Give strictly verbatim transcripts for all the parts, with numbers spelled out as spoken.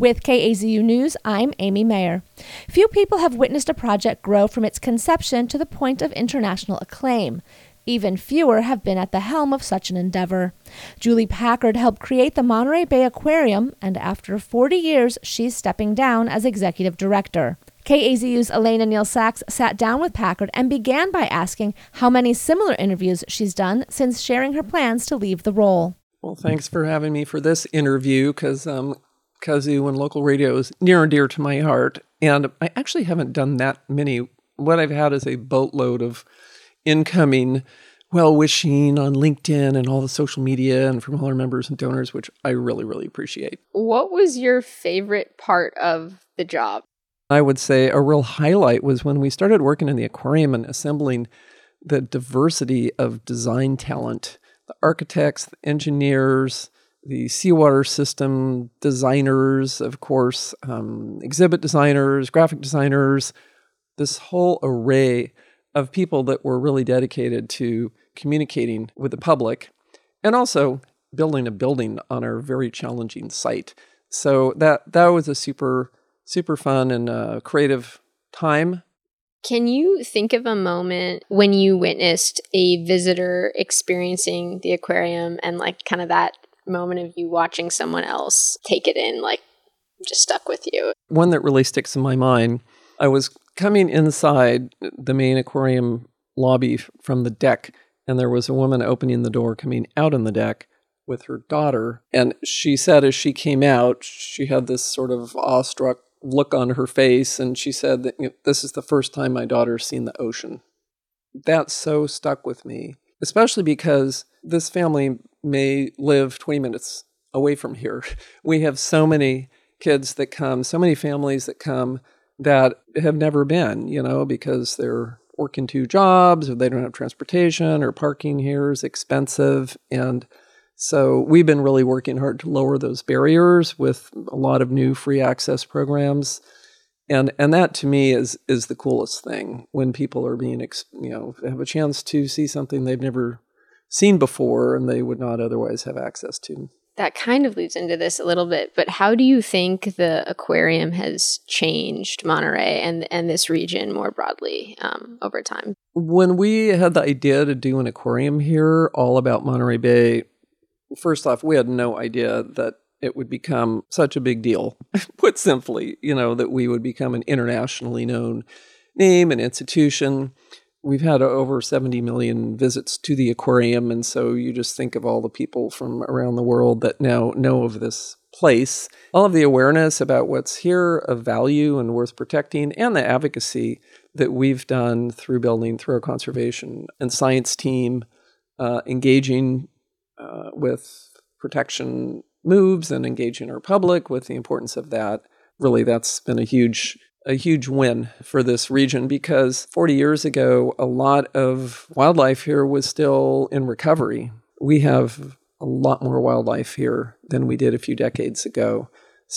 With K A Z U News, I'm Amy Mayer. Few people have witnessed a project grow from its conception to the point of international acclaim. Even fewer have been at the helm of such an endeavor. Julie Packard helped create the Monterey Bay Aquarium, and after forty years, she's stepping down as executive director. K A Z U's Elena Neal-Sachs sat down with Packard and began by asking how many similar interviews she's done since sharing her plans to leave the role. Well, thanks for having me for this interview, because um, Kazoo and local radio is near and dear to my heart. And I actually haven't done that many. What I've had is a boatload of incoming well-wishing on LinkedIn and all the social media and from all our members and donors, which I really, really appreciate. What was your favorite part of the job? I would say a real highlight was when we started working in the aquarium and assembling the diversity of design talent, the architects, the engineers, the seawater system designers, of course, um, exhibit designers, graphic designers, this whole array of people that were really dedicated to communicating with the public and also building a building on our very challenging site. So that that was a super, super fun and uh, creative time. Can you think of a moment when you witnessed a visitor experiencing the aquarium and like kind of that moment of you watching someone else take it in, like just stuck with you? One that really sticks in my mind, I was coming inside the main aquarium lobby from the deck, and there was a woman opening the door coming out on the deck with her daughter. And she said as she came out, she had this sort of awestruck look on her face, and she said that, you know, this is the first time my daughter's seen the ocean. That so stuck with me, especially because this family may live twenty minutes away from here. We have so many kids that come, so many families that come that have never been, you know, because they're working two jobs or they don't have transportation or parking here is expensive. And so we've been really working hard to lower those barriers with a lot of new free access programs. And and that to me is is the coolest thing, when people are being, you know, have a chance to see something they've never seen before and they would not otherwise have access to. That kind of leads into this a little bit, but how do you think the aquarium has changed Monterey and, and this region more broadly um, over time? When we had the idea to do an aquarium here all about Monterey Bay, first off, we had no idea that it would become such a big deal, put simply, you know, that we would become an internationally known name and institution. We've had over seventy million visits to the aquarium, and so you just think of all the people from around the world that now know of this place. All of the awareness about what's here of value and worth protecting, and the advocacy that we've done through building, through our conservation and science team, uh, engaging uh, with protection moves and engaging our public with the importance of that. Really, that's been a huge a huge win for this region, because forty years ago, a lot of wildlife here was still in recovery. We have a lot more wildlife here than we did a few decades ago.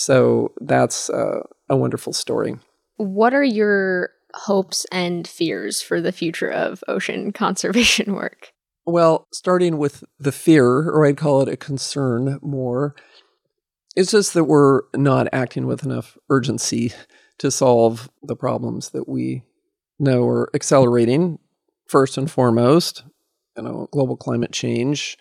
So that's uh, a wonderful story. What are your hopes and fears for the future of ocean conservation work? Well, starting with the fear, or I'd call it a concern more, it's just that we're not acting with enough urgency to solve the problems that we know are accelerating. First and foremost, you know, global climate change,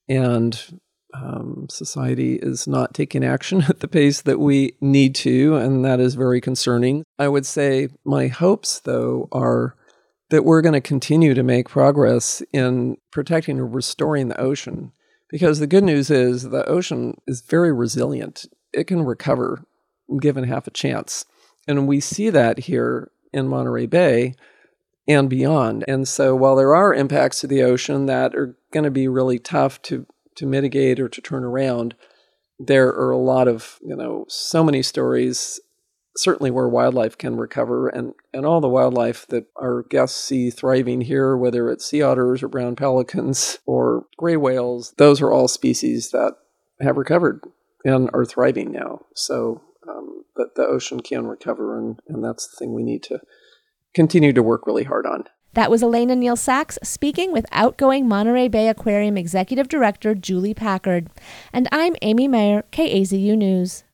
and um, society is not taking action at the pace that we need to, and that is very concerning. I would say my hopes, though, are that we're going to continue to make progress in protecting and restoring the ocean, because the good news is the ocean is very resilient. It can recover given half a chance. And we see that here in Monterey Bay and beyond. And so while there are impacts to the ocean that are going to be really tough to, to mitigate or to turn around, there are a lot of, you know, so many stories, certainly where wildlife can recover. And, and all the wildlife that our guests see thriving here, whether it's sea otters or brown pelicans or gray whales, those are all species that have recovered and are thriving now. So Um, that the ocean can recover, and, and that's the thing we need to continue to work really hard on. That was Elena Neal-Sachs speaking with outgoing Monterey Bay Aquarium Executive Director Julie Packard. And I'm Amy Mayer, K A Z U News.